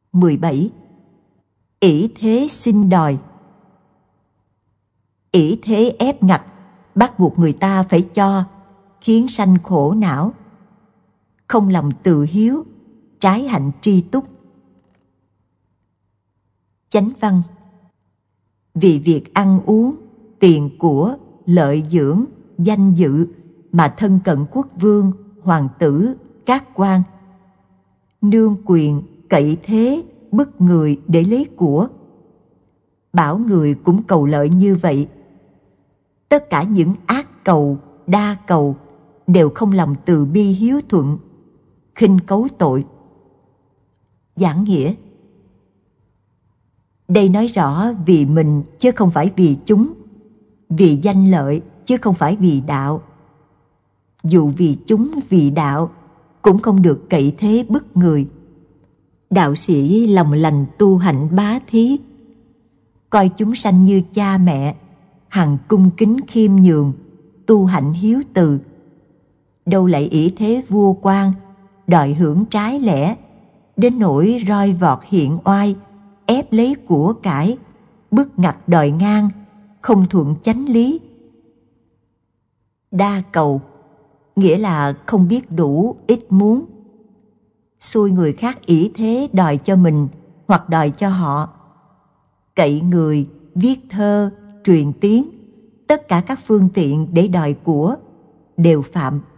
17. Ỷ thế xin đòi. Ỷ thế ép ngặt, bắt buộc người ta phải cho, khiến sanh khổ não. Không lòng tự hiếu, trái hạnh tri túc. Chánh văn. Vì việc ăn uống, tiền của, lợi dưỡng, danh dự mà thân cận quốc vương, hoàng tử, các quan. Nương quyền, cậy thế, bức người để lấy của. Bảo người cũng cầu lợi như vậy. Tất cả những ác cầu, đa cầu đều không lòng từ bi hiếu thuận, khinh cấu tội. Giảng nghĩa. Đây nói rõ vì mình chứ không phải vì chúng, vì danh lợi chứ không phải vì đạo. Dù vì chúng vì đạo, cũng không được cậy thế bức người. Đạo sĩ lòng lành tu hạnh bá thí, coi chúng sanh như cha mẹ, hằng cung kính khiêm nhường, tu hạnh hiếu từ. Đâu lại ỷ thế vua quan, đòi hưởng trái lẽ, đến nỗi roi vọt hiện oai, ép lấy của cải, bức ngặt đòi ngang, không thuận chánh lý. Đa cầu nghĩa là không biết đủ, ít muốn. Xui người khác ỷ thế đòi cho mình hoặc đòi cho họ. Cậy người, viết thơ, truyền tiếng, tất cả các phương tiện để đòi của đều phạm.